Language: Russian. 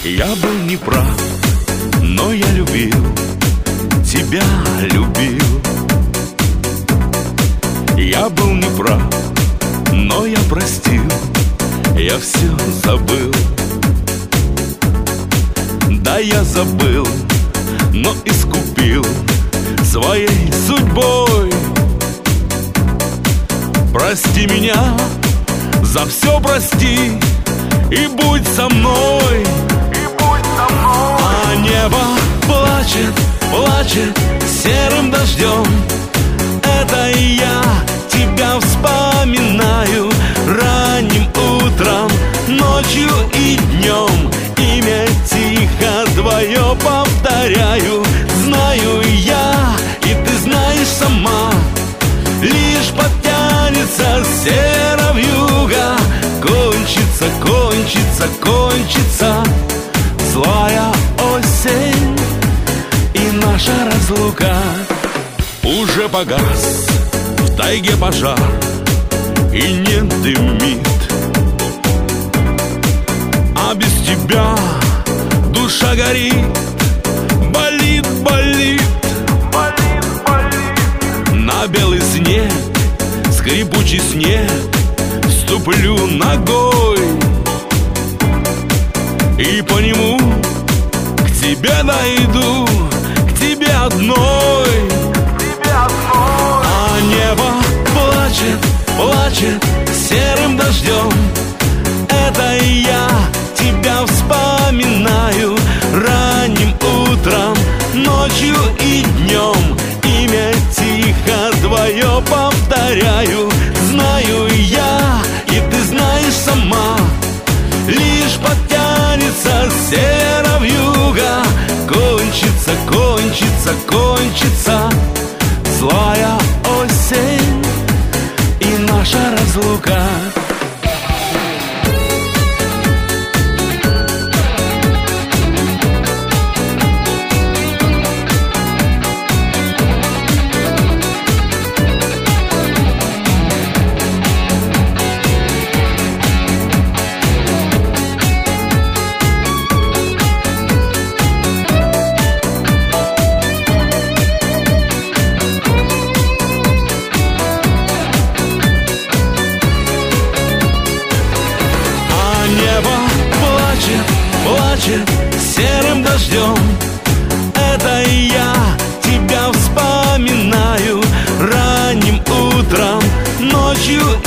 Я был неправ, но я любил, тебя любил. Я был неправ, но я простил, я все забыл. Да, я забыл, но искупил своей судьбой. Прости меня, за все прости и будь со мной. А небо плачет, плачет серым дождем. Это я тебя вспоминаю ранним утром, ночью и днем. Имя тихо твое повторяю. Знаю я, и ты знаешь сама. Лишь подтянется с севера в юга, кончится, кончится, кончится злая осень, и наша разлука. Уже погас в тайге пожар и не дымит, а без тебя душа горит, болит, болит, болит, болит. На белый снег, скрипучий снег, ступлю ногой, и по нему к тебе дойду, к тебе одной. А небо плачет, плачет серым дождем. Это я тебя вспоминаю ранним утром, ночью и днем. Имя тихо твое повторяю. Знаю я, и ты знаешь сама. Лишь подтянется с севера в юга, кончится, кончится, кончится злая осень, и наша разлука. Плачет серым дождем. Это я тебя вспоминаю ранним утром, ночью